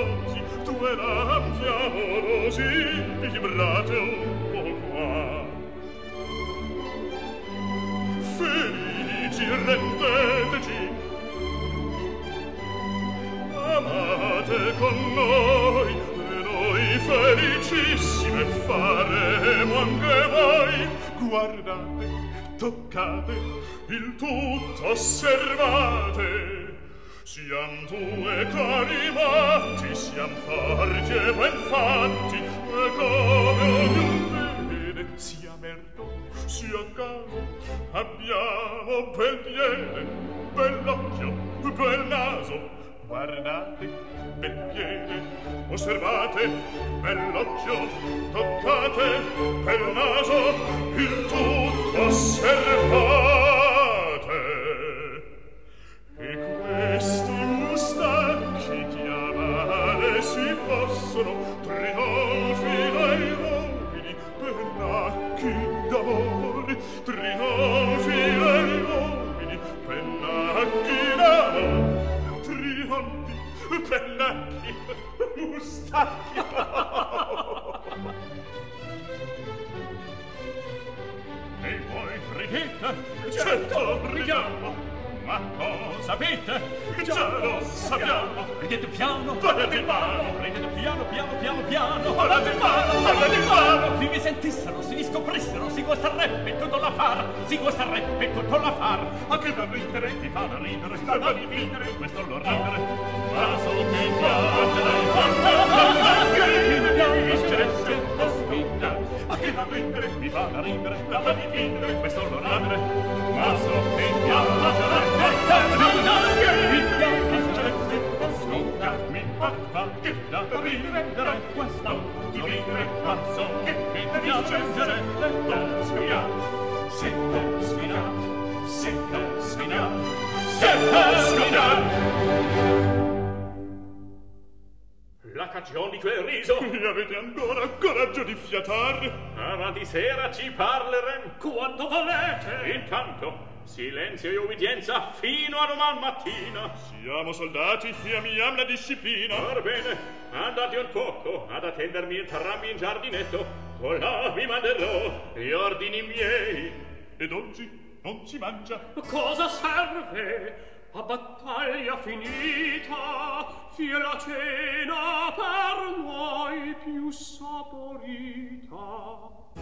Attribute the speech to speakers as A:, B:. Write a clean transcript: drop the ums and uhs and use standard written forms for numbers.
A: sposi, due lampi amorosi, vibrate un po' qua. Felici rendeteci, amate con noi, e noi felicissime faremo anche voi. Guardate, toccate, il tutto osservate. Siam due cari matti, siam forti e ben fatti, e come ognun vede, sia merto, sia caro, abbiamo bel piede, bell'occhio, bel naso. Guardate, bel piede, osservate, bell'occhio, toccate, bel naso, il tutto osservate. E questi mustacchi chiamare si possono trionfi dai uomini, pennacchi d'amore, trionfi dai uomini, pennacchi d'amore. Trionfi, pennacchi, mustacchi. E voi ridete? Certo, ridiamo. Ma cosa sapete? Già lo sappiamo. Ridete piano, parlate piano. Ridete piano, piano, piano, piano. Parlate piano, parlate piano. Se vi sentissero, se vi scoprissero, si guasterebbe tutto l'affar. Si guasterebbe tutto l'affar. Ma che da ridere, mi fa da ridere, sta da ridere, questo lo ridere. Ma so che piace dai che mi piaceresse ospita. Ma che da ridere, mi fa da ridere, sta da ridere, questo lo ridere. Ma so che piace dai la cagione di quel riso. E avete ancora coraggio di fiatar? Avanti sera ci parlerem quando volete. Intanto silenzio e ubbidienza fino a doman mattina. Siamo soldati e amiam la disciplina. Orbene, andate un poco ad attendermi entrambi in giardinetto. Colà vi manderò gli ordini miei. Ed oggi non si mangia. Cosa serve? A battaglia finita, fie la cena per noi più saporita.